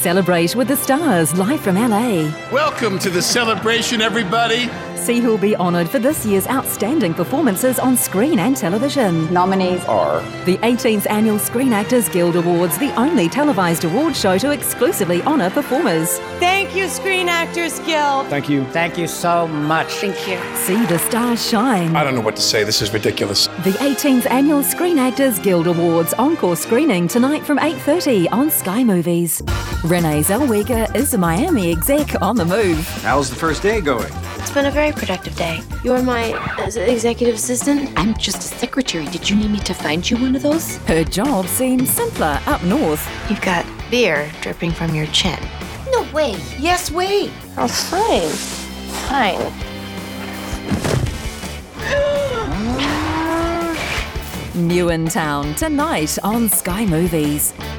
Celebrate with the stars, live from LA. Welcome to the celebration, everybody. See who'll be honoured for this year's outstanding performances on screen and television. Nominees are the 18th Annual Screen Actors Guild Awards, the only televised award show to exclusively honour performers. Thank you, Screen Actors Guild. Thank you. Thank you so much. Thank you. See the stars shine. I don't know what to say. This is ridiculous. The 18th Annual Screen Actors Guild Awards encore screening tonight from 8:30 on Sky Movies. Renee Zellweger is a Miami exec on the move. How's the first day going? It's been a very productive day. You're my executive assistant? I'm just a secretary. Did you need me to find you one of those? Her job seems simpler up north. You've got beer dripping from your chin. No way. Yes way. Oh, fine. Fine. New in town tonight on Sky Movies.